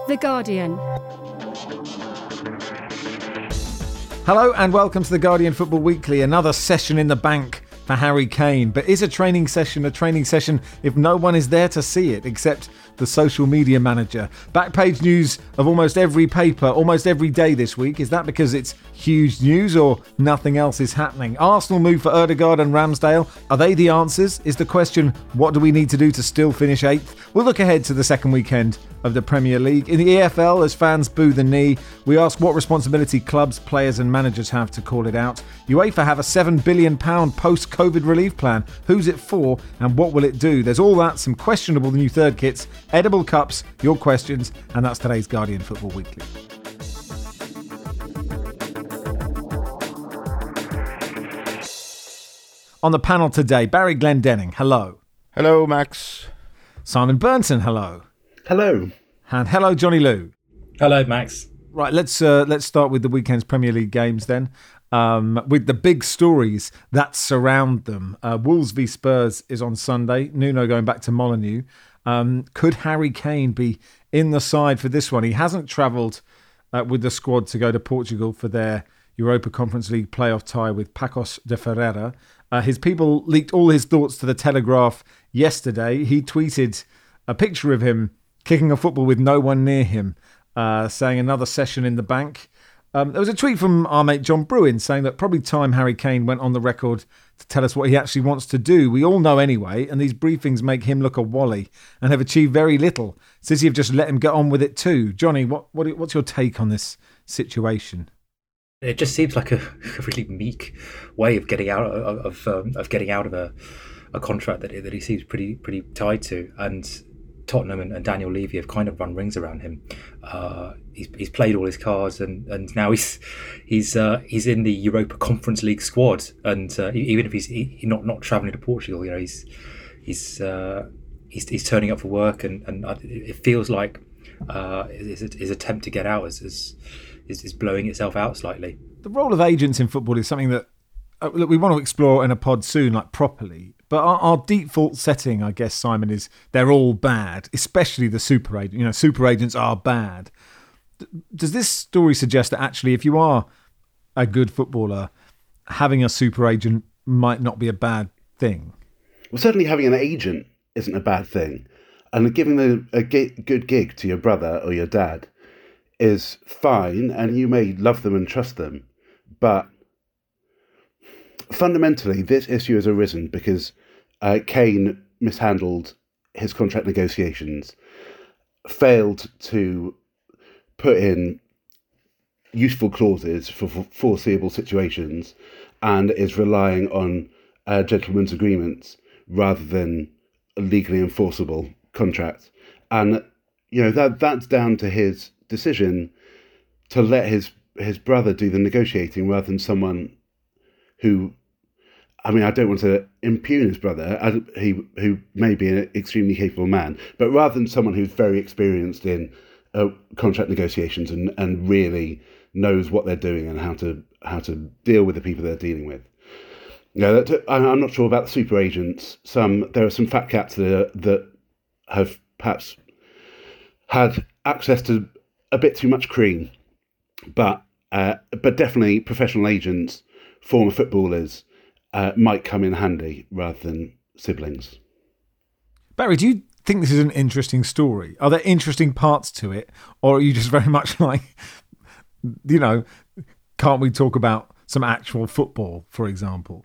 The Guardian. Hello and welcome to The Guardian Football Weekly. Another session in the bank for Harry Kane. But is a training session if no one is there to see it except the social media manager? Backpage news of almost every paper, almost every day this week. Is that because it's huge news or nothing else is happening? Arsenal move for Ødegaard and Ramsdale. Are they the answers? Is the question, what do we need to do to still finish 8th? We'll look ahead to the second weekend of the Premier League. In the EFL, as fans boo the knee, we ask what responsibility clubs, players and managers have to call it out. UEFA have a £7 billion post-COVID relief plan. Who's it for and what will it do? There's all that, some questionable new third kits, edible cups, your questions, and that's today's Guardian Football Weekly. On the panel today, Barry Glendenning, hello. Hello, Max. Simon Burnton, hello. Hello. And hello, Johnny Lou. Hello, Max. Right, let's start with the weekend's Premier League games then, with the big stories that surround them. Wolves v Spurs is on Sunday. Nuno going back to Molineux. Could Harry Kane be in the side for this one? He hasn't travelled with the squad to go to Portugal for their Europa Conference League playoff tie with Paços de Ferreira. His people leaked all his thoughts to the Telegraph yesterday. He tweeted a picture of him kicking a football with no one near him, saying another session in the bank. There was a tweet from our mate John Bruin saying that probably time Harry Kane went on the record to tell us what he actually wants to do. We all know anyway, and these briefings make him look a wally and have achieved very little. City have just let him get on with it too. Johnny, what's your take on this situation? It just seems like a really meek way of getting out of a contract that he seems pretty tied to, and Tottenham and Daniel Levy have kind of run rings around him. He's played all his cards, and now he's in the Europa Conference League squad. And even if he's not travelling to Portugal, you know, he's turning up for work, and it feels like his attempt to get out is blowing itself out slightly. The role of agents in football is something that look, we want to explore in a pod soon, like properly. But our default setting, I guess, Simon, is they're all bad, especially the super agent. You know, super agents are bad. Does this story suggest that actually, if you are a good footballer, having a super agent might not be a bad thing? Well, certainly having an agent isn't a bad thing. And giving a good gig to your brother or your dad is fine, and you may love them and trust them. But fundamentally, this issue has arisen because Kane mishandled his contract negotiations, failed to put in useful clauses for foreseeable situations, and is relying on gentlemen's agreements rather than a legally enforceable contract. And you know that's down to his decision to let his brother do the negotiating rather than someone who, I mean, I don't want to impugn his brother, who may be an extremely capable man, but rather than someone who's very experienced in contract negotiations and really knows what they're doing and how to deal with the people they're dealing with. You know, I'm not sure about the super agents. There are some fat cats that have perhaps had access to a bit too much cream, but definitely professional agents, former footballers, might come in handy rather than siblings. Barry, do you think this is an interesting story? Are there interesting parts to it? Or are you just very much like, you know, can't we talk about some actual football, for example?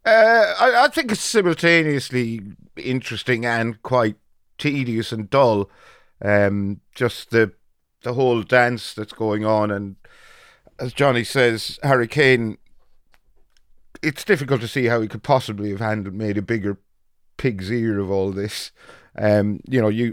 I think it's simultaneously interesting and quite tedious and dull. Just the whole dance that's going on. And as Johnny says, Harry Kane, it's difficult to see how he could possibly have made a bigger pig's ear of all this. You know, you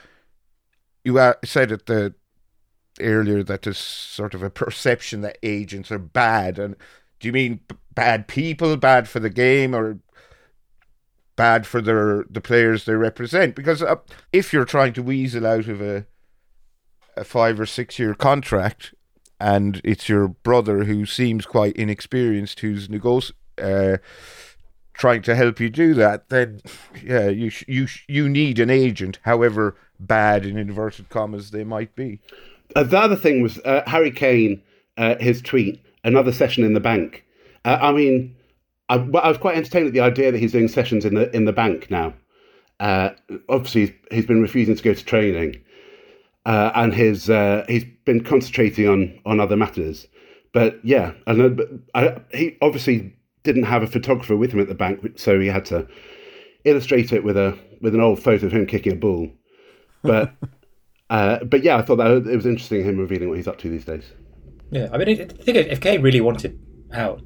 said earlier that there's sort of a perception that agents are bad. And do you mean bad people, bad for the game, or bad for the players they represent? Because if you're trying to weasel out of a 5 or 6 year contract, and it's your brother who seems quite inexperienced who's trying to help you do that, then yeah, you need an agent, however bad in inverted commas they might be. The other thing was Harry Kane, his tweet, another session in the bank. I mean, I was quite entertained at the idea that he's doing sessions in the bank now. Obviously, he's been refusing to go to training, and he's been concentrating on other matters. But yeah, he obviously didn't have a photographer with him at the bank, so he had to illustrate it with an old photo of him kicking a ball. But yeah, I thought that it was interesting him revealing what he's up to these days. Yeah, I mean, I think if Kane really wanted out,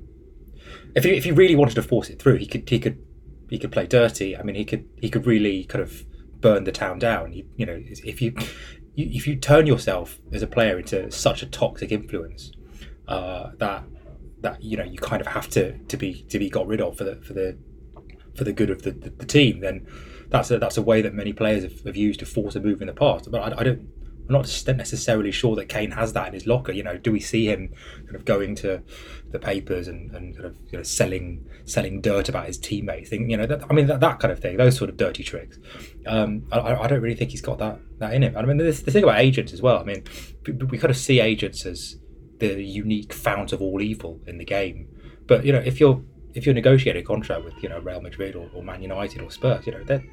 if he really wanted to force it through, he could play dirty. I mean, he could really kind of burn the town down. If you turn yourself as a player into such a toxic influence, that you kind of have to be got rid of for the good of the team, then that's a way that many players have used to force a move in the past. But I'm not necessarily sure that Kane has that in his locker. Do we see him kind of going to the papers and kind of selling dirt about his teammates? That kind of thing, those sort of dirty tricks. I don't really think he's got that in him. I mean, the thing about agents as well. I mean, we kind of see agents as the unique fount of all evil in the game. But if you're negotiating a contract with Real Madrid or Man United or Spurs,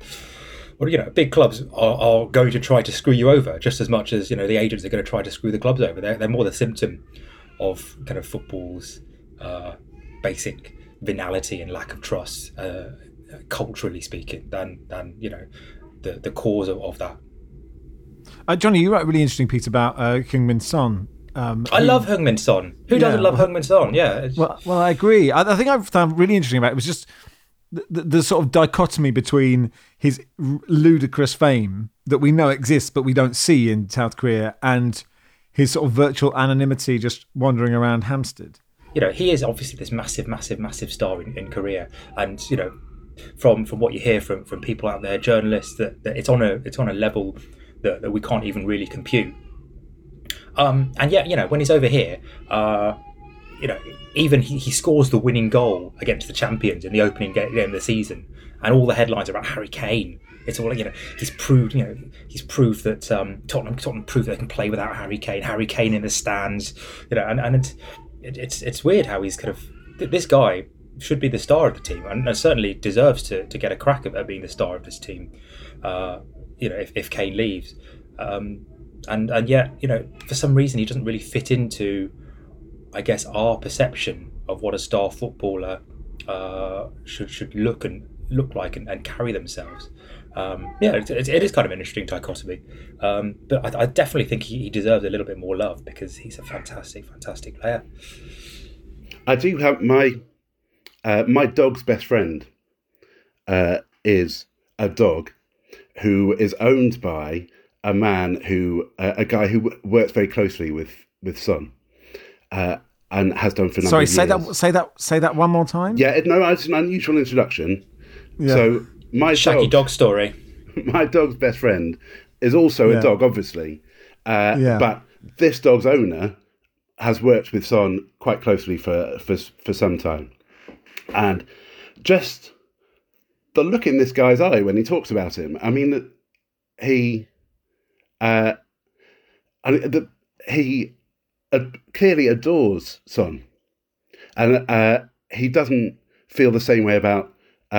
big clubs are going to try to screw you over just as much as the agents are going to try to screw the clubs over. They're more the symptom of kind of football's basic venality and lack of trust, culturally speaking, than the cause of that. Johnny, you wrote a really interesting piece about Heung-min Son. I love Heung-min Son. Who doesn't love Heung-min Son? Yeah. Well, I agree. I think I found really interesting about it was just the sort of dichotomy between his ludicrous fame that we know exists but we don't see in South Korea and his sort of virtual anonymity just wandering around Hampstead. He is obviously this massive star in Korea, and from what you hear from people out there, journalists, that it's on a level that we can't even really compute. And yet, when he's over here, even he scores the winning goal against the champions in the opening game of the season, and all the headlines about Harry Kane. It's all he's proved that Tottenham proved they can play without Harry Kane. Harry Kane in the stands, and it's weird how he's kind of, this guy should be the star of the team and certainly deserves to get a crack at being the star of this team. If Kane leaves. And yet, for some reason, he doesn't really fit into, I guess, our perception of what a star footballer should look like and carry themselves. It is kind of an interesting dichotomy. But I definitely think he deserves a little bit more love because he's a fantastic player. I do have my dog's best friend is a dog who is owned by a guy who works very closely with Son, and has done for a number of years. Say that one more time. Yeah, it's an unusual introduction. Yeah. So my Shaggy dog story. My dog's best friend is also a dog, obviously, but this dog's owner has worked with Son quite closely for some time, and just the look in this guy's eye when he talks about him. I mean, he clearly adores Son, and he doesn't feel the same way about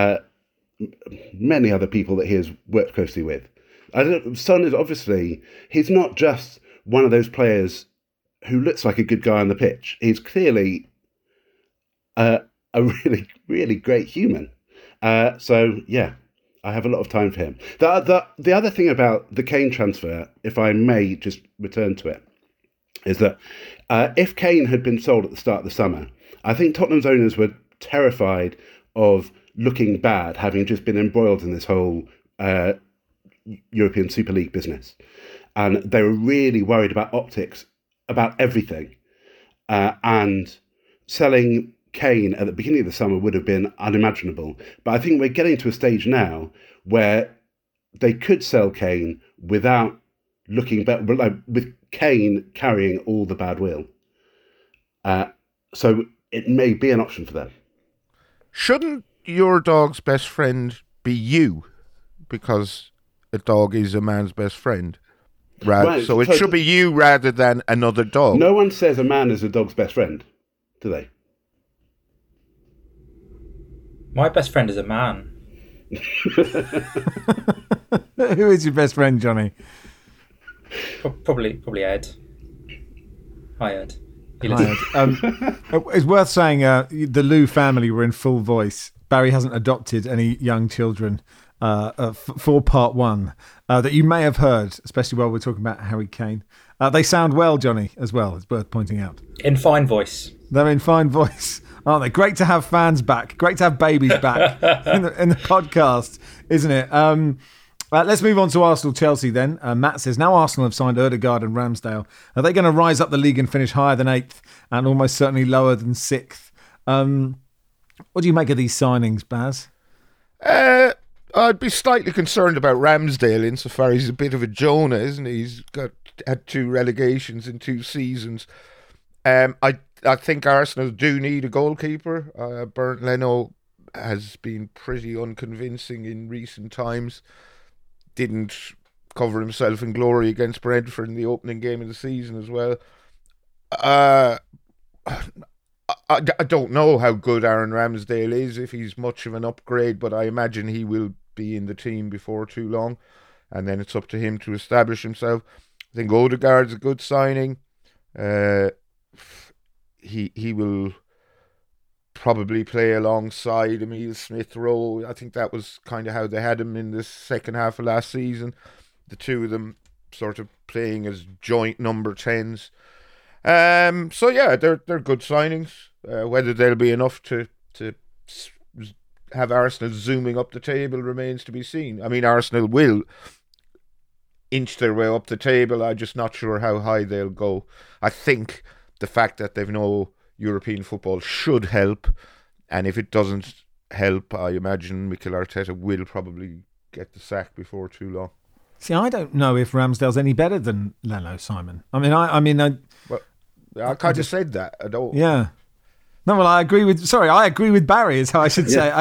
many other people that he has worked closely with. Son is obviously, he's not just one of those players who looks like a good guy on the pitch. He's clearly a really, really great human. So yeah, I have a lot of time for him. The other thing about the Kane transfer, if I may just return to it, is that if Kane had been sold at the start of the summer, I think Tottenham's owners were terrified of looking bad, having just been embroiled in this whole European Super League business. And they were really worried about optics, about everything. And selling Kane at the beginning of the summer would have been unimaginable. But I think we're getting to a stage now where they could sell Kane without looking better, like with Kane carrying all the bad will. So it may be an option for them. Shouldn't your dog's best friend be you? Because a dog is a man's best friend. Right, so it should be you rather than another dog. No one says a man is a dog's best friend, do they? My best friend is a man. Who is your best friend, Johnny? Probably Ed. Hi, Ed. Hi, Ed. It's worth saying the Lou family were in full voice. Barry hasn't adopted any young children for part one that you may have heard, especially while we're talking about Harry Kane. They sound well, Johnny, as well. It's worth pointing out. In fine voice. They're in fine voice, aren't they? Great to have fans back. Great to have babies back in the podcast, isn't it? Let's move on to Arsenal-Chelsea then. Matt says, now Arsenal have signed Ødegaard and Ramsdale. Are they going to rise up the league and finish higher than 8th and almost certainly lower than 6th? What do you make of these signings, Baz? I'd be slightly concerned about Ramsdale insofar he's a bit of a Jonah, isn't he? He's had 2 relegations in 2 seasons. I think Arsenal do need a goalkeeper. Bernd Leno has been pretty unconvincing in recent times. Didn't cover himself in glory against Brentford in the opening game of the season as well. I don't know how good Aaron Ramsdale is, if he's much of an upgrade, but I imagine he will be in the team before too long, and then it's up to him to establish himself. I think Odegaard's a good signing. He will probably play alongside Emile Smith-Rowe. I think that was kind of how they had him in the second half of last season. The two of them sort of playing as joint number 10s. So yeah, they're good signings. Whether they'll be enough to have Arsenal zooming up the table remains to be seen. I mean, Arsenal will inch their way up the table. I'm just not sure how high they'll go. I think the fact that they've no European football should help, and if it doesn't help, I imagine Mikel Arteta will probably get the sack before too long. See, I don't know if Ramsdale's any better than Leno, Simon. I kind of said that. I don't. Yeah. No, well, I agree with Barry, is how I should say.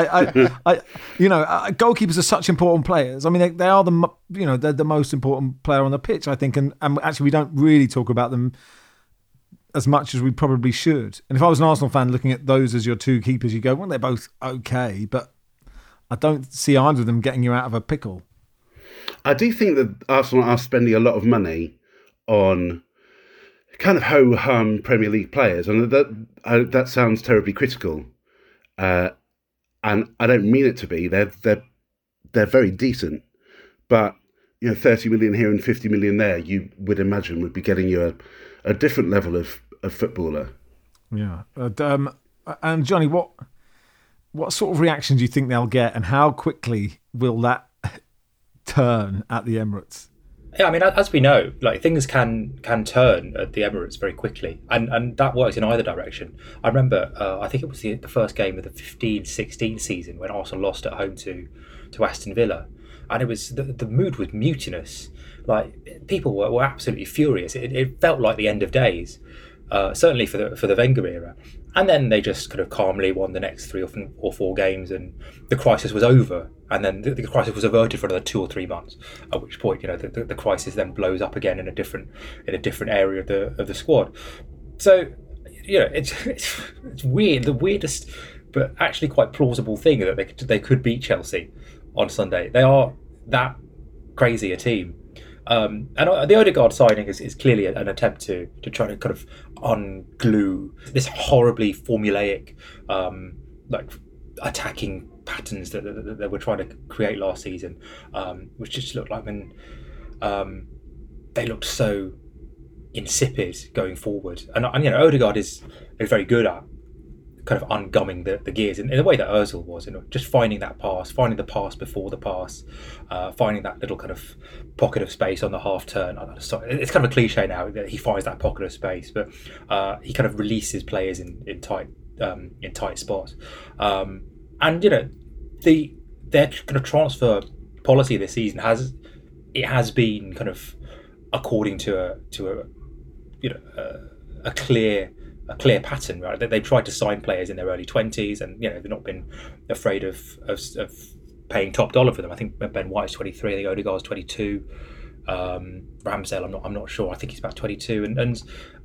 Goalkeepers are such important players. I mean, they are they're the most important player on the pitch, I think, and actually we don't really talk about them as much as we probably should. And if I was an Arsenal fan looking at those as your 2 keepers, you go, well, they're both okay, but I don't see either of them getting you out of a pickle. I do think that Arsenal are spending a lot of money on kind of ho-hum Premier League players, and that sounds terribly critical, and I don't mean it to be. They're very decent, but 30 million here and 50 million there, you would imagine would be getting you a different level of footballer. Yeah, and Johnny, what sort of reaction do you think they'll get, and how quickly will that turn at the Emirates? Yeah, I mean, as we know, like, things can turn at the Emirates very quickly, and that works in either direction. I remember, I think it was the first game of the 15-16 season when Arsenal lost at home to Aston Villa, and it was the mood was mutinous. Like, people were absolutely furious. It felt like the end of days, certainly for the Wenger era. And then they just kind of calmly won the next 3 or 4 games, and the crisis was over. And then the crisis was averted for another 2 or 3 months. At which point, the crisis then blows up again in a different area of the squad. So, it's weird, the weirdest, but actually quite plausible thing that they could beat Chelsea on Sunday. They are that crazy a team. And the Ødegaard signing is clearly an attempt to try to kind of unglue this horribly formulaic, attacking patterns that they were trying to create last season, which just looked like when they looked so insipid going forward. And Ødegaard is very good at kind of ungumming the gears in the way that Ozil was, just finding that pass, finding the pass before the pass, finding that little kind of pocket of space on the half turn. It's kind of a cliche now that he finds that pocket of space, but he kind of releases players in tight spots. And their kind of transfer policy this season has been kind of according to a clear pattern, right? They've tried to sign players in their early 20s, and they've not been afraid of paying top dollar for them. I think Ben White's 23. I think Odegaard's 22. Ramsdale, I'm not sure. I think he's about 22. And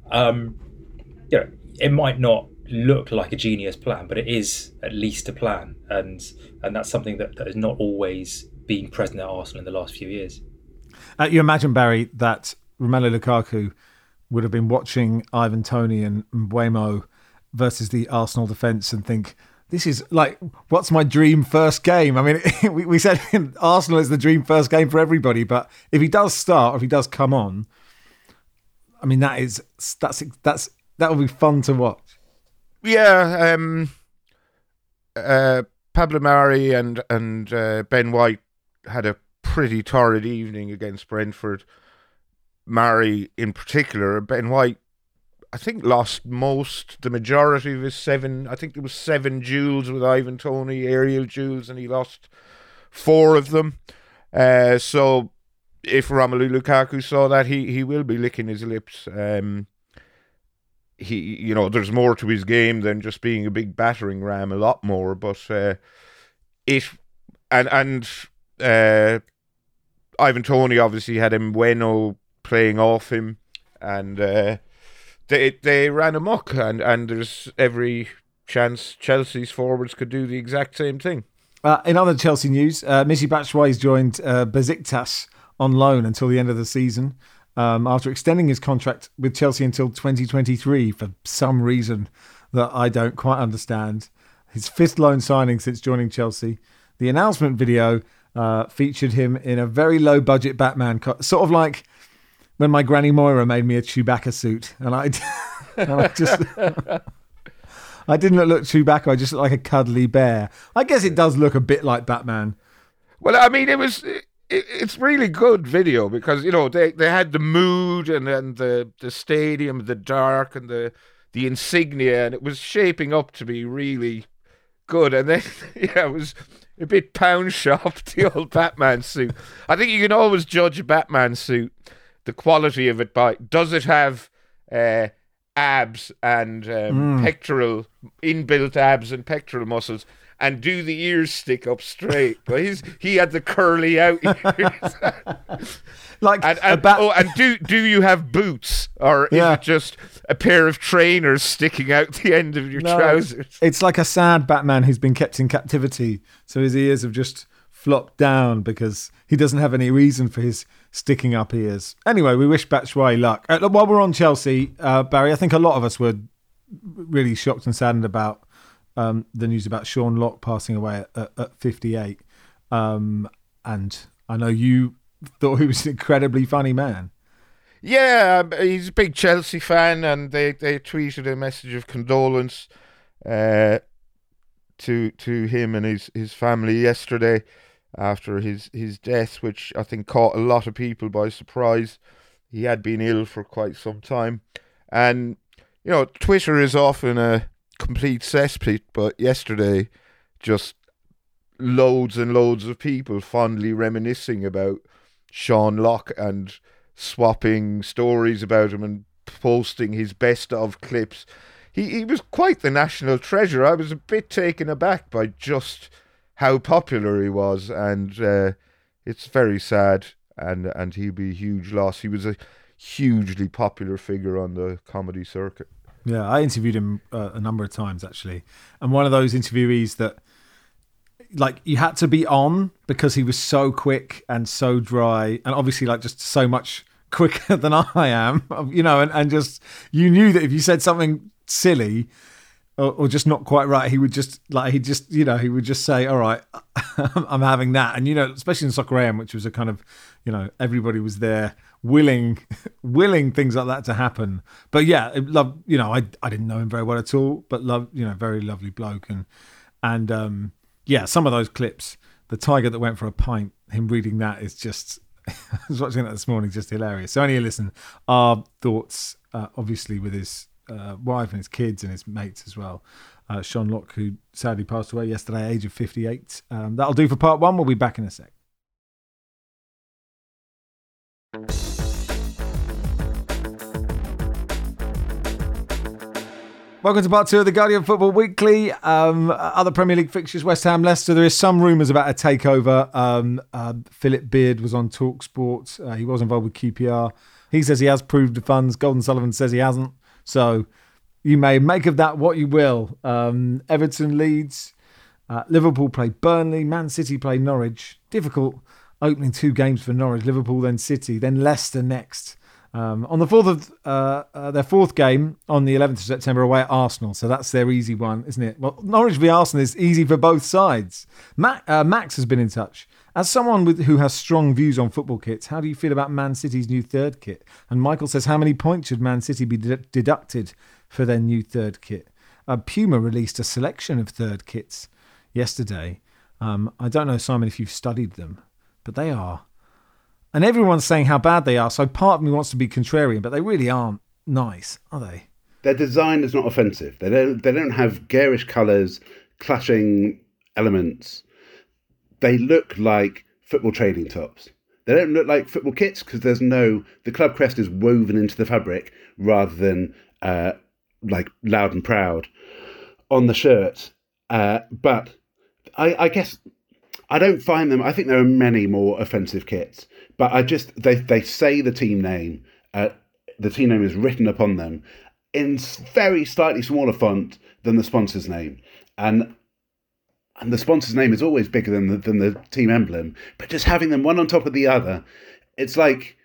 it might not look like a genius plan, but it is at least a plan, and that's something that has not always been present at Arsenal in the last few years. You imagine, Barry, that Romelu Lukaku would have been watching Ivan Toney and Mbeumo versus the Arsenal defence and think, this is like, what's my dream first game? I mean, we said Arsenal is the dream first game for everybody, but if he does start, or if he does come on, I mean, that will be fun to watch. Yeah, Pablo Mari and Ben White had a pretty torrid evening against Brentford. Mari in particular, Ben White, I think, lost the majority of his 7. I think there was 7 duels with Ivan Toney, aerial duels, and he lost 4 of them. So if Romelu Lukaku saw that, he will be licking his lips. He, there's more to his game than just being a big battering ram, a lot more. But Ivan Toney obviously had Mbeumo playing off him, and they ran amok, and there's every chance Chelsea's forwards could do the exact same thing. In other Chelsea news, Michy Batshuayi's joined Besiktas on loan until the end of the season, after extending his contract with Chelsea until 2023 for some reason that I don't quite understand. His 5th loan signing since joining Chelsea. The announcement video featured him in a very low-budget Batman, sort of like when my Granny Moira made me a Chewbacca suit, and I just I didn't look Chewbacca. I just looked like a cuddly bear. I guess it does look a bit like Batman. Well, I mean, it's really good video because they had the mood and the stadium, the dark, and the insignia, and it was shaping up to be really good. And then it was a bit pound shop, the old Batman suit. I think you can always judge a Batman suit, the quality of it, by does it have abs and pectoral, inbuilt abs and pectoral muscles, and do the ears stick up straight? But he had the curly out ears. And do you have boots, or is it just a pair of trainers sticking out the end of your trousers? It's like a sad Batman who's been kept in captivity, so his ears have just flopped down because he doesn't have any reason for his sticking up ears. Anyway, we wish Batshuayi luck. While we're on Chelsea, Barry, I think a lot of us were really shocked and saddened about the news about Sean Lock passing away at 58. And I know you thought he was an incredibly funny man. Yeah, he's a big Chelsea fan, and they tweeted a message of condolence to him and his family yesterday after his death, which I think caught a lot of people by surprise. He had been ill for quite some time. And, Twitter is often a complete cesspit, but yesterday just loads and loads of people fondly reminiscing about Sean Lock and swapping stories about him and posting his best of clips. He was quite the national treasure. I was a bit taken aback by just how popular he was, and it's very sad, and he'll be a huge loss. He was a hugely popular figure on the comedy circuit. Yeah, I interviewed him a number of times, actually. And one of those interviewees that, like, you had to be on because he was so quick and so dry, and obviously, like, just so much quicker than I am, and just, you knew that if you said something silly or just not quite right, he would just say, all right, I'm having that. And, especially in Soccer AM, which was a kind of, everybody was there willing things like that to happen. But yeah, I didn't know him very well at all, but very lovely bloke. And some of those clips, the tiger that went for a pint, him reading that is just, I was watching that this morning, just hilarious. So anyway, listen, our thoughts, obviously, with his wife and his kids and his mates as well. Sean Lock, who sadly passed away yesterday, age of 58. That'll do for part 1. We'll be back in a sec. Welcome to part 2 of the Guardian Football Weekly. Other Premier League fixtures, West Ham, Leicester. There is some rumours about a takeover. Philip Beard was on TalkSport. He was involved with QPR. He says he has proved the funds. Golden Sullivan says he hasn't. So you may make of that what you will. Everton, Leeds. Liverpool play Burnley. Man City play Norwich. Difficult opening 2 games for Norwich. Liverpool, then City, then Leicester next. On the 4th of their 4th game on the 11th of September away at Arsenal. So that's their easy one, isn't it? Well, Norwich v Arsenal is easy for both sides. Max has been in touch. As someone who has strong views on football kits, how do you feel about Man City's new third kit? And Michael says, how many points should Man City be deducted for their new third kit? Puma released a selection of third kits yesterday. I don't know, Simon, if you've studied them, but they are... And everyone's saying how bad they are, so part of me wants to be contrarian, but they really aren't nice, are they? Their design is not offensive. They don't have garish colours, clashing elements. They look like football trading tops. They don't look like football kits because the club crest is woven into the fabric rather than like loud and proud on the shirt. But I guess I don't find them. I think there are many more offensive kits. But they say the team name. The team name is written upon them in very slightly smaller font than the sponsor's name, and the sponsor's name is always bigger than the team emblem. But just having them one on top of the other, it's like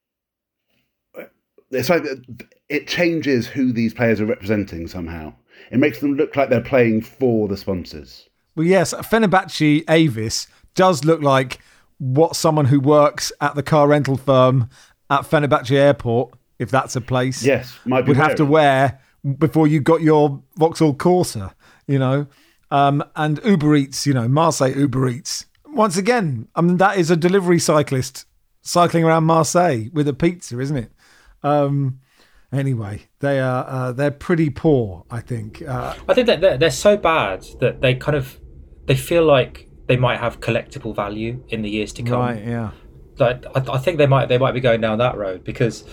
it changes who these players are representing somehow. It makes them look like they're playing for the sponsors. Well, yes, Fenerbahce Avis does look like what someone who works at the car rental firm at Fenerbahce Airport, if that's a place, would have to wear before you got your Vauxhall Corsa, and Uber Eats, Marseille Uber Eats. Once again, that is a delivery cyclist cycling around Marseille with a pizza, isn't it? Anyway, they're pretty poor, I think. I think that they're so bad that they feel like they might have collectible value in the years to come. Right, yeah. Like, I think they might be going down that road because,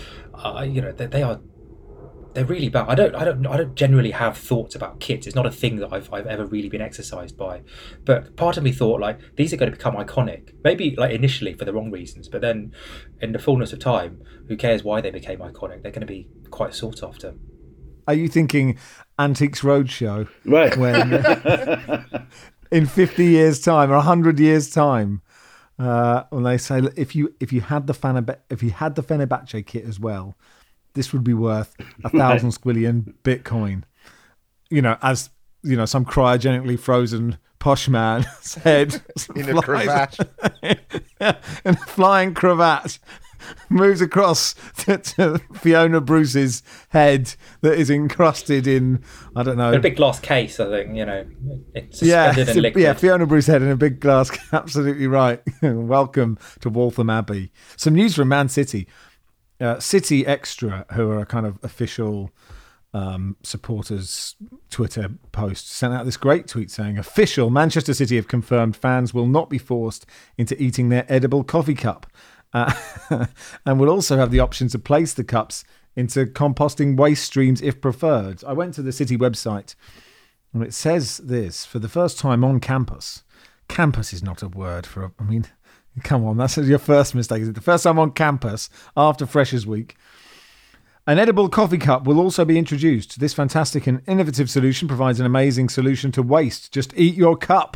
they're really bad. I don't generally have thoughts about kits. It's not a thing that I've ever really been exercised by. But part of me thought like these are going to become iconic. Maybe like initially for the wrong reasons, but then in the fullness of time, who cares why they became iconic? They're going to be quite sought after. Are you thinking Antiques Roadshow? Right. When in 50 years' time or 100 years' time, when they say if you had the Fenerbahce kit as well, this would be worth 1,000 squillion Bitcoin. As some cryogenically frozen posh man's head in a cravat, and a flying cravat moves across to Fiona Bruce's head that is encrusted in, I don't know, a big glass case. I think it's suspended in liquid. Yeah, Fiona Bruce's head in a big glass. Absolutely right. Welcome to Waltham Abbey. Some news from Man City. City Extra, who are a kind of official supporters Twitter post, sent out this great tweet saying, official, Manchester City have confirmed fans will not be forced into eating their edible coffee cup and will also have the option to place the cups into composting waste streams if preferred. I went to the City website and it says this, for the first time on campus. Campus is not a word for, come on, that's your first mistake, is it? The first time on campus after Freshers Week. An edible coffee cup will also be introduced. This fantastic and innovative solution provides an amazing solution to waste. Just eat your cup.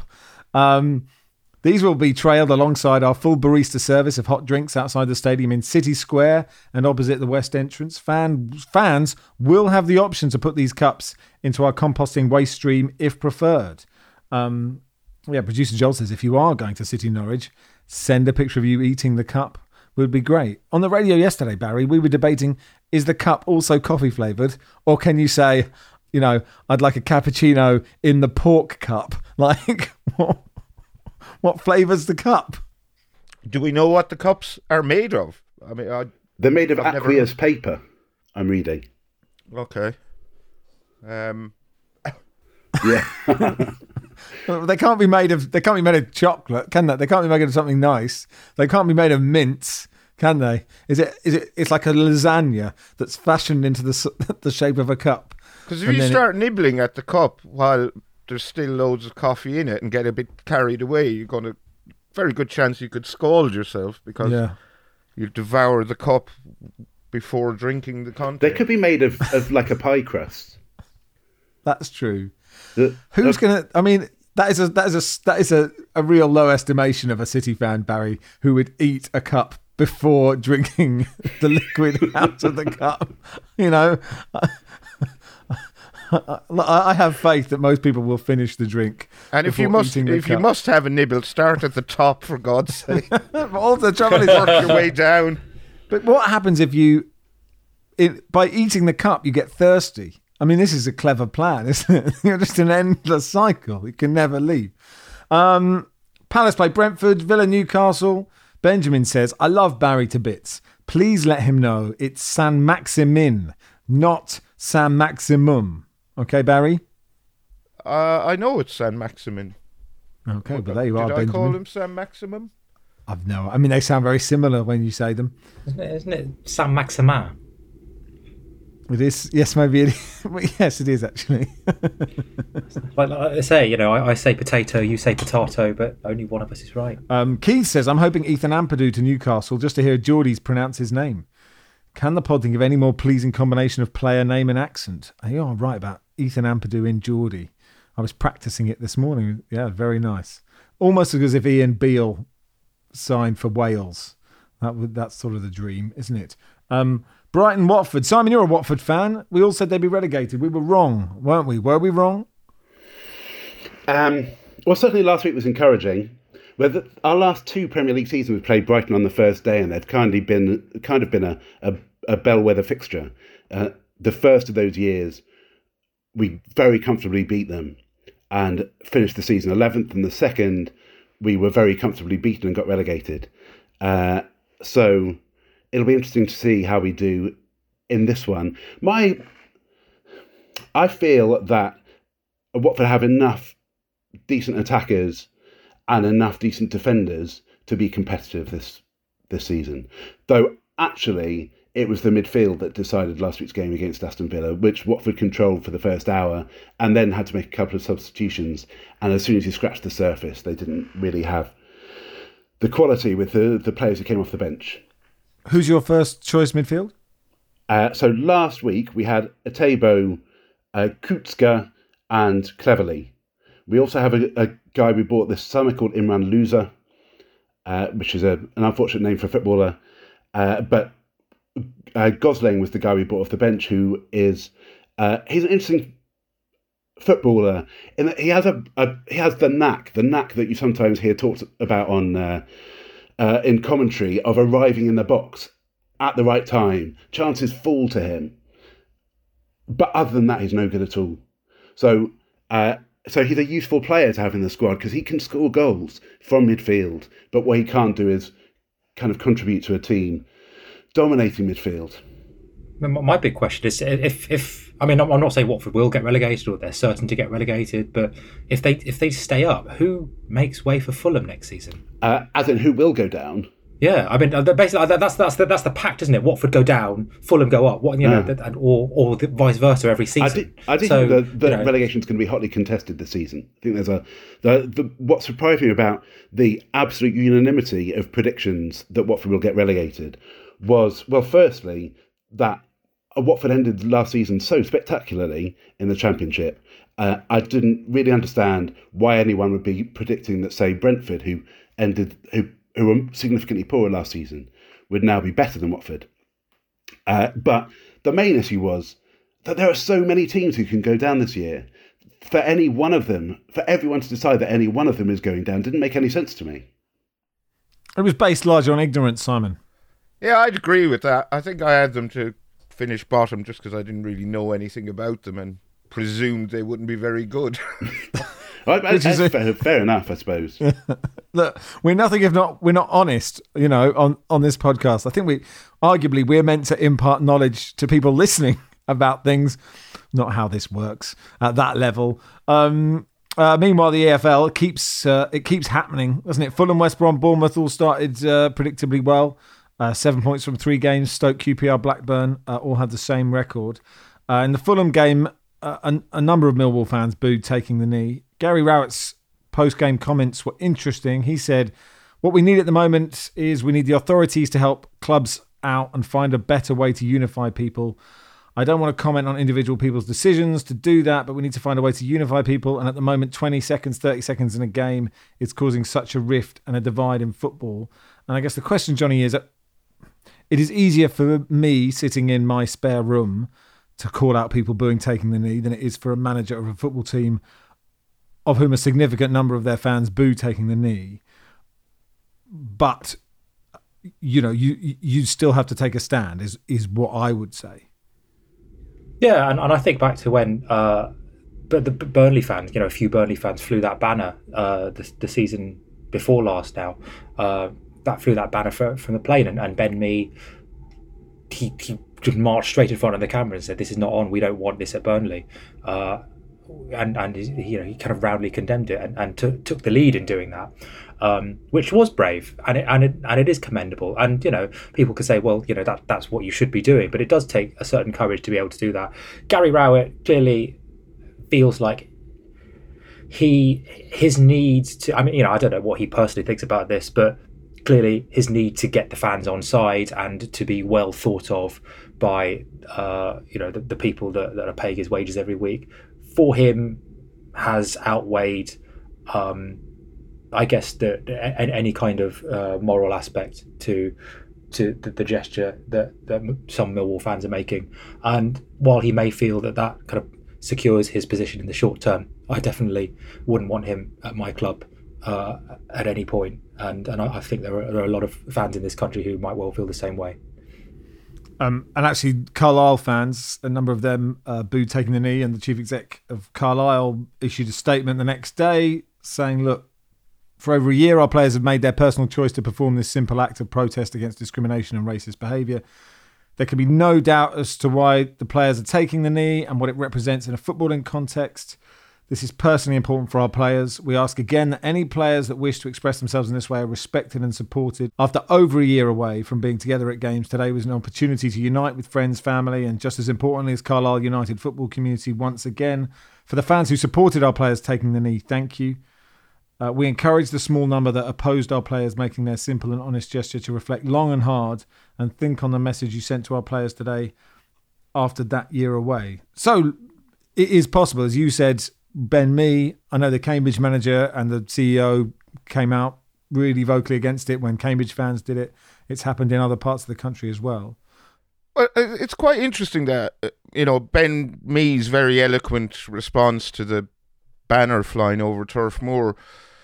These will be trailed alongside our full barista service of hot drinks outside the stadium in City Square and opposite the West Entrance. Fans will have the option to put these cups into our composting waste stream if preferred. Producer Joel says, if you are going to City Norwich, send a picture of you eating the cup. Would be great. On the radio yesterday, Barry, we were debating, is the cup also coffee flavoured? Or can you say, I'd like a cappuccino in the pork cup? Like, what flavour's the cup? Do we know what the cups are made of? They're made of aqueous paper, I'm reading. Okay. Yeah. They can't be made of chocolate, can they? They can't be made of something nice. They can't be made of mince, can they? It's like a lasagna that's fashioned into the shape of a cup. Because if you start nibbling at the cup while there's still loads of coffee in it and get a bit carried away, you're going to... Very good chance you could scald yourself because you devour the cup before drinking the contents. They could be made of like a pie crust. That's true. Who's gonna? I mean, that is a real low estimation of a City fan, Barry, who would eat a cup before drinking the liquid out of the cup. You know, I have faith that most people will finish the drink. And if you must have a nibble, start at the top, for God's sake. All the trouble is work your way down. But what happens if by eating the cup, you get thirsty? I mean, this is a clever plan, isn't it? You're just an endless cycle. You can never leave. Palace play Brentford, Villa, Newcastle. Benjamin says, I love Barry to bits. Please let him know it's San Maximin, not San Maximum. Okay, Barry? I know it's San Maximin. Okay, but there you are, Benjamin. Did I call him San Maximum? I mean, they sound very similar when you say them. Isn't it San Maximin? It is. Yes, maybe it is. Yes, it is, actually. like I say, you know, I say potato, you say potato, but only one of us is right. Keith says, I'm hoping Ethan Ampadu to Newcastle just to hear Geordies pronounce his name. Can the pod think of any more pleasing combination of player name and accent? You are right about Ethan Ampadu in Geordie. I was practicing it this morning. Yeah, very nice. Almost as if Ian Beale signed for Wales. That's sort of the dream, isn't it? Brighton, Watford. Simon, you're a Watford fan. We all said they'd be relegated. We were wrong, weren't we? Were we wrong? Well, certainly last week was encouraging. Our last two Premier League seasons, we played Brighton on the first day, and they've kind of been a bellwether fixture. The first of those years, we very comfortably beat them and finished the season 11th, and the second, we were very comfortably beaten and got relegated. So it'll be interesting to see how we do in this one. I feel that Watford have enough decent attackers and enough decent defenders to be competitive this season. Though actually it was the midfield that decided last week's game against Aston Villa, which Watford controlled for the first hour and then had to make a couple of substitutions. And as soon as you scratched the surface, they didn't really have the quality with the players who came off the bench. Who's your first choice midfield? So last week we had Etebo, Kutska and Cleverley. We also have a guy we bought this summer called Imran Louza, which is an unfortunate name for a footballer. But Gosling was the guy we bought off the bench, who is he's an interesting footballer in that he has the knack that you sometimes hear talked about on in commentary of arriving in the box at the right time. Chances fall to him, but other than that, he's no good at all. So he's a useful player to have in the squad because he can score goals from midfield, but what he can't do is kind of contribute to a team dominating midfield. My big question is if I mean, I'm not saying Watford will get relegated or they're certain to get relegated, but if they stay up, who makes way for Fulham next season? As in, who will go down? Yeah, I mean, basically that's the pact, isn't it? Watford go down, Fulham go up. What or the vice versa every season. I think the relegation is going to be hotly contested this season. I think there's what surprised me about the absolute unanimity of predictions that Watford will get relegated was, well, firstly, that Watford ended last season so spectacularly in the Championship. I didn't really understand why anyone would be predicting that, say, Brentford, who were significantly poorer last season, would now be better than Watford. But the main issue was that there are so many teams who can go down this year. For everyone to decide that any one of them is going down didn't make any sense to me. It was based largely on ignorance, Simon. Yeah, I'd agree with that. I think I had them to finish bottom just because I didn't really know anything about them and presumed they wouldn't be very good. Fair enough, I suppose. Look, we're nothing if not we're not honest, on this podcast. I think we're meant to impart knowledge to people listening about things, not how this works at that level. Meanwhile, the EFL keeps happening, doesn't it? Fulham, West Brom, Bournemouth all started predictably well. 7 points from 3 games. Stoke, QPR, Blackburn all had the same record. In the Fulham game, a number of Millwall fans booed taking the knee. Gary Rowett's post-game comments were interesting. He said, "What we need at the moment is we need the authorities to help clubs out and find a better way to unify people. I don't want to comment on individual people's decisions to do that, but we need to find a way to unify people. And at the moment, 20 seconds, 30 seconds in a game is causing such a rift and a divide in football." And I guess the question, Johnny, is that it is easier for me sitting in my spare room to call out people booing taking the knee than it is for a manager of a football team of whom a significant number of their fans boo taking the knee. But, you know, you still have to take a stand, is what I would say. Yeah, and I think back to when but the Burnley fans, a few Burnley fans flew that banner the season before last now. That flew that banner from the plane, and Ben Mee, he just marched straight in front of the camera and said, "This is not on. We don't want this at Burnley." And he kind of roundly condemned it and took the lead in doing that, which was brave and it is commendable. And people could say, well, that's what you should be doing, but it does take a certain courage to be able to do that. Gary Rowett clearly feels like his need to. I mean, I don't know what he personally thinks about this, but clearly his need to get the fans on side and to be well thought of by the people that are paying his wages every week, for him has outweighed, I guess, any kind of moral aspect to the gesture that some Millwall fans are making. And while he may feel that kind of secures his position in the short term, I definitely wouldn't want him at my club at any point. And I think there are a lot of fans in this country who might well feel the same way. And actually, Carlisle fans, a number of them booed taking the knee, and the chief exec of Carlisle issued a statement the next day saying, "Look, for over a year, our players have made their personal choice to perform this simple act of protest against discrimination and racist behaviour. There can be no doubt as to why the players are taking the knee and what it represents in a footballing context. This is personally important for our players. We ask again that any players that wish to express themselves in this way are respected and supported. After over a year away from being together at games, today was an opportunity to unite with friends, family, and just as importantly as Carlisle United football community once again. For the fans who supported our players taking the knee, thank you. We encourage the small number that opposed our players making their simple and honest gesture to reflect long and hard and think on the message you sent to our players today after that year away." So it is possible, as you said, Ben Mee, I know the Cambridge manager and the CEO came out really vocally against it when Cambridge fans did it. It's happened in other parts of the country as well. Well, it's quite interesting that, Ben Mee's very eloquent response to the banner flying over Turf Moor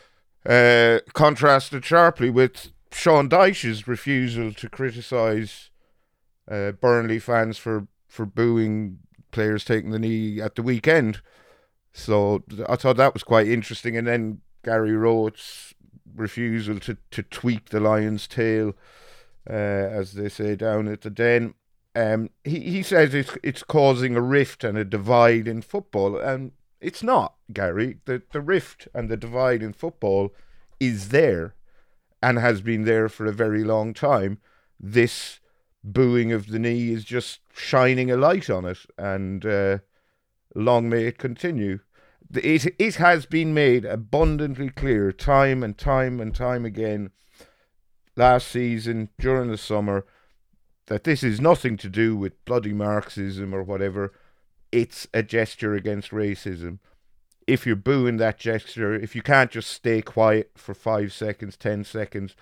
contrasted sharply with Sean Dyche's refusal to criticise Burnley fans for booing players taking the knee at the weekend. So I thought that was quite interesting. And then Gary Rowett's refusal to tweak the lion's tail, as they say down at the Den. He says it's causing a rift and a divide in football. And it's not, Gary. The rift and the divide in football is there and has been there for a very long time. This booing of the knee is just shining a light on it, and long may it continue. It has been made abundantly clear time and time and time again last season, during the summer, that this is nothing to do with bloody Marxism or whatever. It's a gesture against racism. If you're booing that gesture, if you can't just stay quiet for 5 seconds, 10 seconds,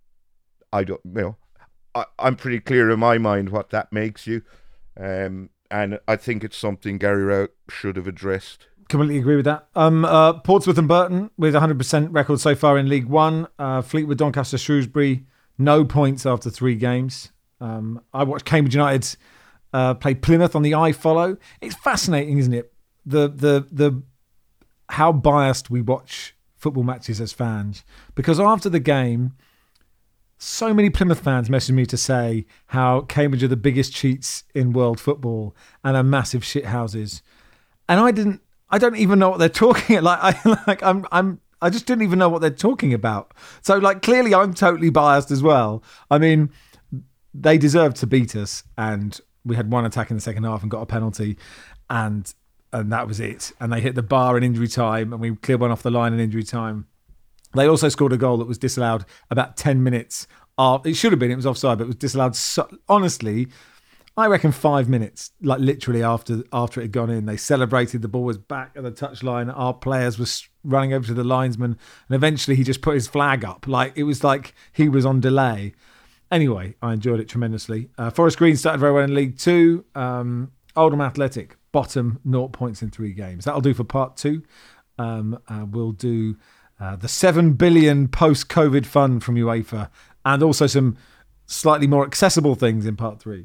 I'm pretty clear in my mind what that makes you. And I think it's something Gary Rowett should have addressed. Completely agree with that. Portsmouth and Burton with 100% record so far in League One. Fleetwood, Doncaster, Shrewsbury, no points after 3 games. I watched Cambridge United play Plymouth on the iFollow. It's fascinating, isn't it? The how biased we watch football matches as fans. Because after the game, so many Plymouth fans messaged me to say how Cambridge are the biggest cheats in world football and are massive shithouses. And I don't even know what they're talking about. I just didn't even know what they're talking about. So clearly I'm totally biased as well. I mean, they deserved to beat us, and we had one attack in the second half and got a penalty, and and that was it. And they hit the bar in injury time, and we cleared one off the line in injury time. They also scored a goal that was disallowed about 10 minutes. It should have been, it was offside, but it was disallowed. Honestly, I reckon 5 minutes, like literally after it had gone in. They celebrated, the ball was back at the touchline. Our players were running over to the linesman, and eventually he just put his flag up. Like, it was like he was on delay. Anyway, I enjoyed it tremendously. Forest Green started very well in League Two. Oldham Athletic, bottom, 0 points in 3 games. That'll do for part 2. We'll do the 7 billion post-COVID fund from UEFA, and also some slightly more accessible things in part 3.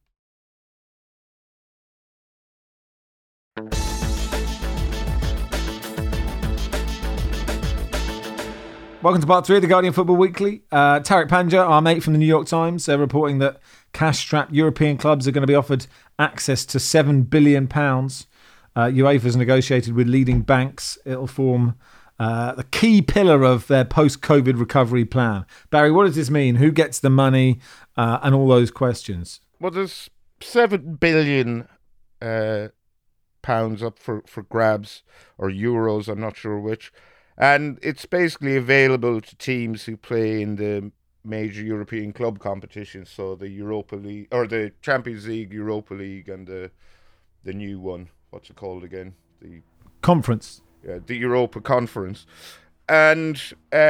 Welcome to part 3 of the Guardian Football Weekly. Tariq Panja, our mate from the New York Times, reporting that cash-strapped European clubs are going to be offered access to £7 billion. UEFA's negotiated with leading banks. It'll form the key pillar of their post-COVID recovery plan. Barry, what does this mean? Who gets the money and all those questions? Well, there's £7 billion pounds up for grabs, or euros, I'm not sure which. And it's basically available to teams who play in the major European club competitions, so the Europa League, or the Champions League, Europa League, and the new one. What's it called again? The Conference. Yeah, the Europa Conference. And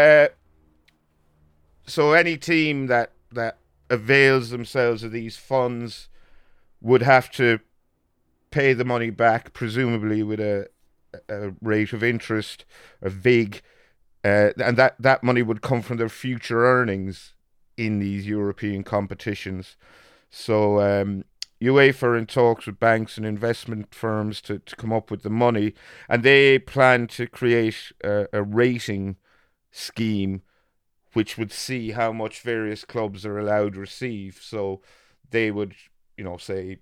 so any team that avails themselves of these funds would have to pay the money back, presumably with a rate of interest, a VIG, and that money would come from their future earnings in these European competitions. So UEFA are in talks with banks and investment firms to come up with the money, and they plan to create a rating scheme which would see how much various clubs are allowed to receive. So they would, say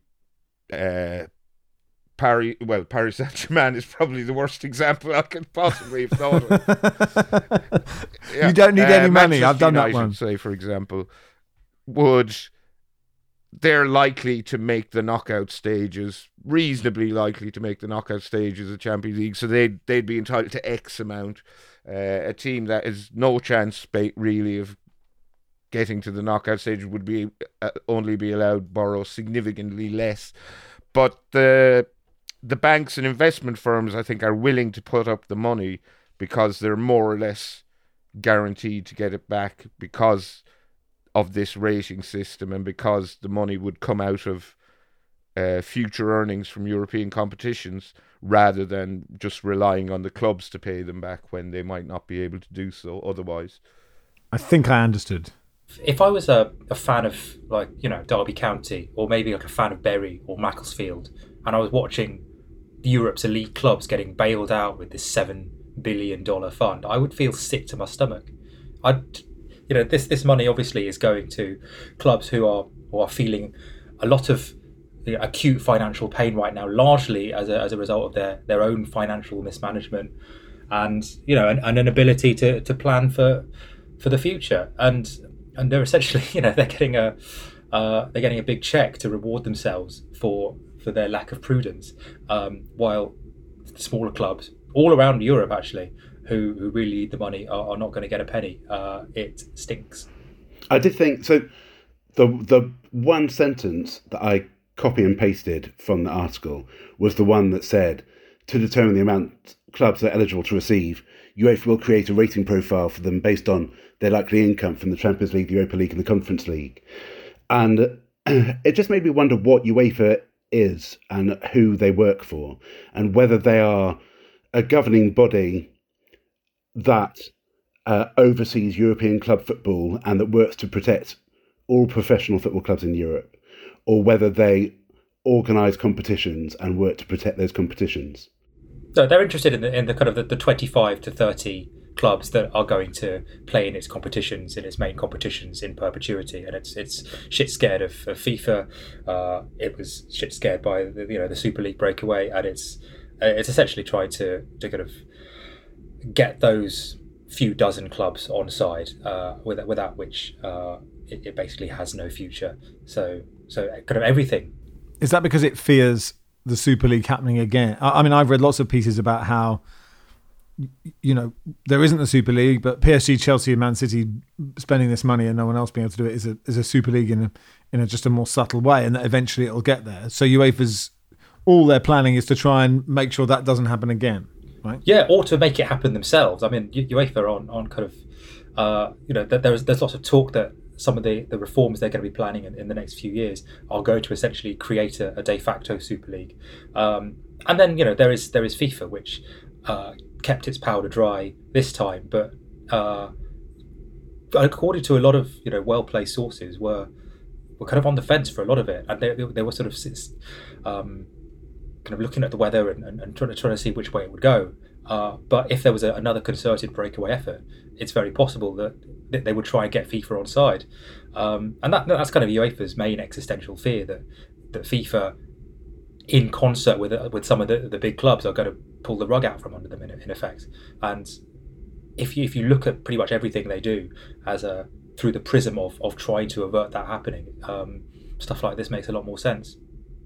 Paris Saint-Germain is probably the worst example I could possibly have thought of. You don't need any money. Manchester I've done United, that one. Say, for example, they're likely to make the knockout stages, reasonably likely to make the knockout stages of Champions League, so they'd be entitled to X amount. A team that has no chance, really, of getting to the knockout stage would be only be allowed to borrow significantly less. But the banks and investment firms, I think, are willing to put up the money because they're more or less guaranteed to get it back because of this rating system, and because the money would come out of future earnings from European competitions rather than just relying on the clubs to pay them back when they might not be able to do so otherwise. I think I understood. If I was a fan of, Derby County, or maybe like a fan of Bury or Macclesfield, and I was watching Europe's elite clubs getting bailed out with this $7 billion fund, I would feel sick to my stomach. This money obviously is going to clubs who are feeling a lot of acute financial pain right now, largely as a result of their own financial mismanagement, and an inability to plan for the future. And they're essentially, they're getting a big check to reward themselves for their lack of prudence, while smaller clubs all around Europe, actually, who really need the money are not going to get a penny. It stinks. I did think so. The one sentence that I copy and pasted from the article was the one that said, to determine the amount clubs are eligible to receive, UEFA will create a rating profile for them based on their likely income from the Champions League, the Europa League and the Conference League. And it just made me wonder what UEFA is and who they work for, and whether they are a governing body that oversees European club football and that works to protect all professional football clubs in Europe, or whether they organise competitions and work to protect those competitions. So they're interested in the kind of the 25 to 30 clubs that are going to play in its competitions, in its main competitions, in perpetuity, and it's shit scared of FIFA. It was shit scared by the Super League breakaway, and it's essentially tried to kind of get those few dozen clubs on side, without which it basically has no future. So kind of everything. Is that because it fears the Super League happening again. I mean, I've read lots of pieces about how, there isn't a Super League, but PSG, Chelsea, and Man City spending this money and no one else being able to do it is a Super League in a just a more subtle way, and that eventually it'll get there. So UEFA's all their planning is to try and make sure that doesn't happen again, right? Yeah, or to make it happen themselves. I mean, UEFA are on kind of, there's lots of talk that some of the reforms they're going to be planning in the next few years are going to essentially create a de facto Super League. And then, there is FIFA, which kept its powder dry this time, but according to a lot of well-placed sources, were kind of on the fence for a lot of it, and they were sort of kind of looking at the weather and trying to see which way it would go. But if there was another concerted breakaway effort, it's very possible that they would try and get FIFA on side. And that's kind of UEFA's main existential fear, that FIFA, in concert with some of the big clubs, are going to pull the rug out from under them in effect. And if you look at pretty much everything they do as through the prism of trying to avert that happening, stuff like this makes a lot more sense.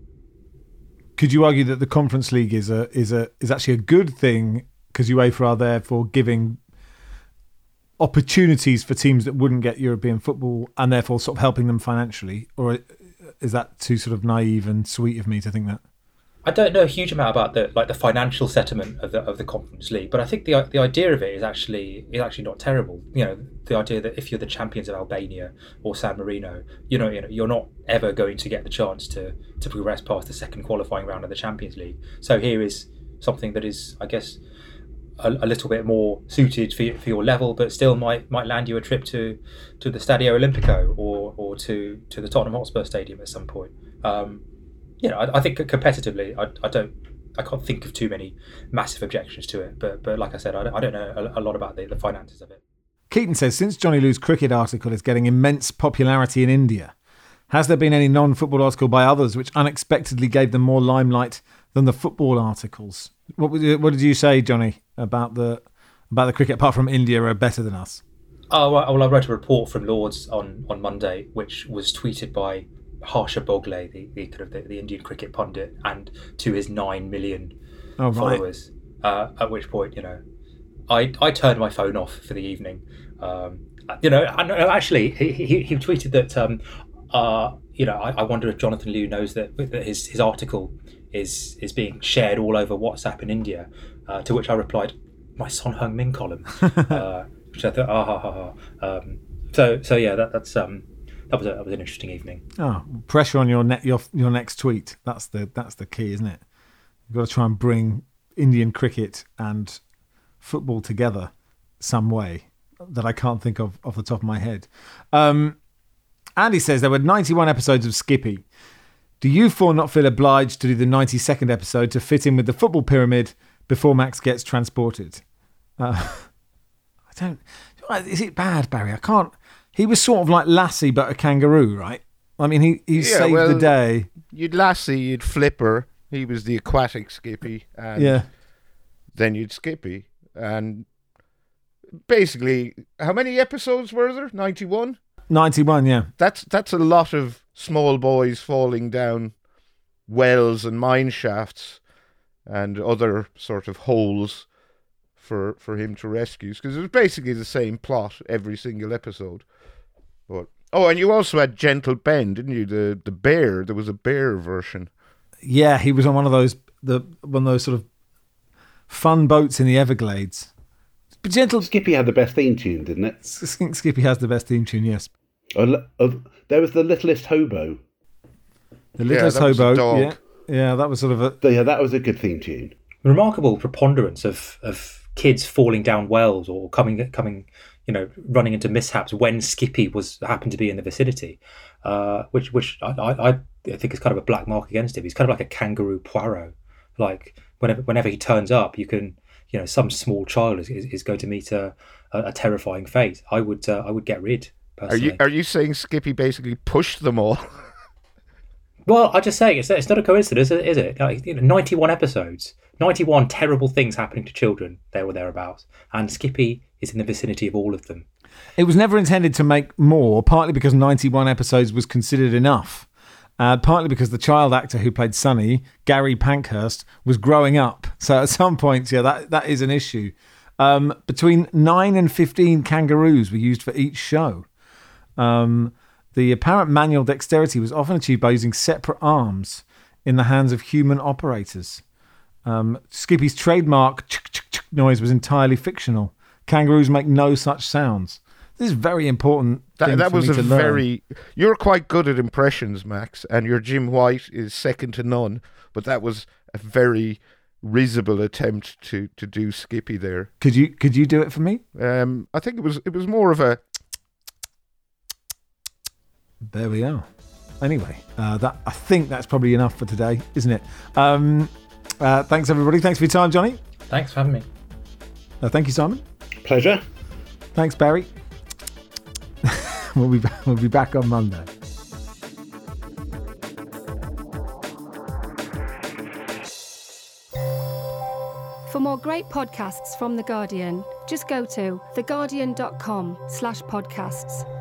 Could you argue that the Conference League is actually a good thing because UEFA are therefore giving opportunities for teams that wouldn't get European football and therefore sort of helping them financially? Or is that too sort of naive and sweet of me to think that? I don't know a huge amount about the financial settlement of the Conference League, but I think the idea of it is actually not terrible. The idea that if you're the champions of Albania or San Marino, you're not ever going to get the chance to progress past the second qualifying round of the Champions League. So here is something that is, I guess, a little bit more suited for your level, but still might land you a trip to the Stadio Olimpico or to the Tottenham Hotspur Stadium at some point. I think competitively, I can't think of too many massive objections to it. But like I said, I don't know a lot about the finances of it. Keaton says, since Johnny Lou's cricket article is getting immense popularity in India, has there been any non-football article by others which unexpectedly gave them more limelight than the football articles? What did you say, Johnny, about the cricket? Apart from India are better than us. Oh well, I wrote a report from Lords on Monday, which was tweeted by Harsha Bogle, the Indian cricket pundit, and to his 9 million followers. At which point, I turned my phone off for the evening. Actually, he tweeted that. I wonder if Jonathan Liu knows that his article is being shared all over WhatsApp in India. To which I replied, my Son Heung-min column, which I thought, So yeah, that was an interesting evening. Oh, pressure on your next tweet. That's the key, isn't it? You've got to try and bring Indian cricket and football together some way that I can't think of off the top of my head. Andy says there were 91 episodes of Skippy. Do you four not feel obliged to do the 92nd episode to fit in with the football pyramid before Max gets transported? I don't. Is it bad, Barry? I can't. He was sort of like Lassie, but a kangaroo, right? I mean, he saved the day. You'd Lassie, you'd Flipper. He was the aquatic Skippy. And then you'd Skippy. And basically, how many episodes were there? 91? 91, yeah. That's a lot of small boys falling down wells and mine shafts and other sort of holes for him to rescue. Because it was basically the same plot every single episode. But and you also had Gentle Ben, didn't you? The bear. There was a bear version. Yeah, he was on one of those sort of fun boats in the Everglades. But Skippy had the best theme tune, didn't it? Skippy has the best theme tune, yes. There was the Littlest Hobo. The Littlest Hobo, yeah, that was sort of that was a good theme tune. Remarkable preponderance of kids falling down wells or coming, running into mishaps when Skippy happened to be in the vicinity, which I think is kind of a black mark against him. He's kind of like a kangaroo Poirot. Like whenever he turns up, you can, some small child is going to meet a terrifying fate. I would get rid. Personally. Are you saying Skippy basically pushed them all? Well, I'm just saying it's not a coincidence, is it? 91 episodes, 91 terrible things happening to children there or thereabouts, and Skippy is in the vicinity of all of them. It was never intended to make more, partly because 91 episodes was considered enough. partly because the child actor who played Sonny, Gary Pankhurst, was growing up. So at some points, that is an issue. Between 9 and 15 kangaroos were used for each show. The apparent manual dexterity was often achieved by using separate arms in the hands of human operators. Skippy's trademark noise was entirely fictional. Kangaroos make no such sounds. This is very important. That was a very... You're quite good at impressions, Max, and your Jim White is second to none, but that was a very risible attempt to do Skippy there. Could you do it for me? I think it was more of a... There we are. Anyway, I think that's probably enough for today, isn't it? Thanks, everybody. Thanks for your time, Johnny. Thanks for having me. Thank you, Simon. Pleasure. Thanks, Barry. We'll be back on Monday. For more great podcasts from The Guardian, just go to theguardian.com/podcasts.